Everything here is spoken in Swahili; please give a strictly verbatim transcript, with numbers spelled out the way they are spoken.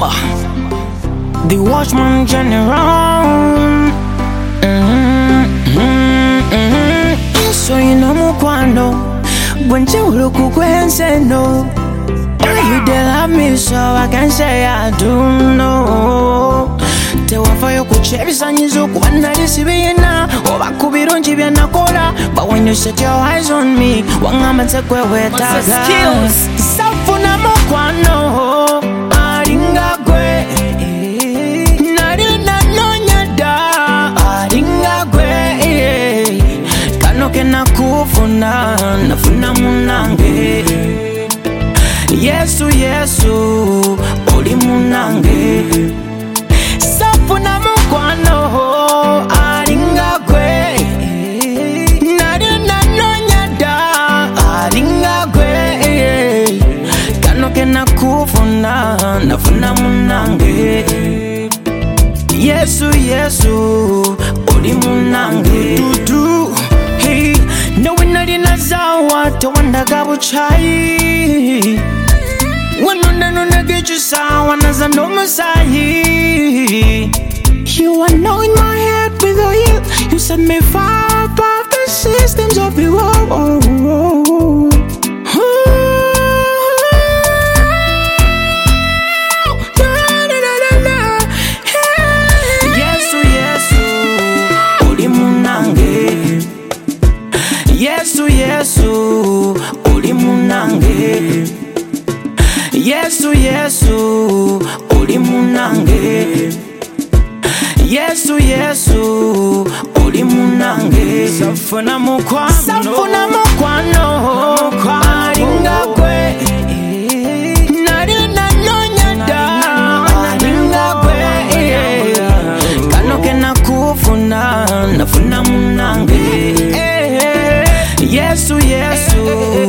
Samba, the Watchman General. Mm-hmm, mm-hmm. So you know mukwano when you look no. You they love me so I can say I do know. Te wafayo kuchebisa nyizo kuwana lisibina oba kubironji bya nakola. But when you set your eyes on me wangama tekwe wetaga skills safuna mukwano aringa gwe narina nonyada aringa gwe kanoke nakufuna nafuna munange Yesu Yesu oli munange safuna mukwano aringa gwe narina nonyada aringa gwe kanoke nakufuna nafuna munange Yesu Yesu oli munange tutu hey no winarina zawa tawanda gabuchai wanunda nuna geju sawa naza no musahi. You are now in my head with oil. You set me far above the systems of the world. Yesu Yesu oli munange Yesu Yesu oli munange Yesu Yesu oli munange Yesu Yesu oli munange safuna mukwano safuna mukwano aringa gwe narina nonyada aringa gwe kanoke nakufuna nafuna munange Yesu Yesu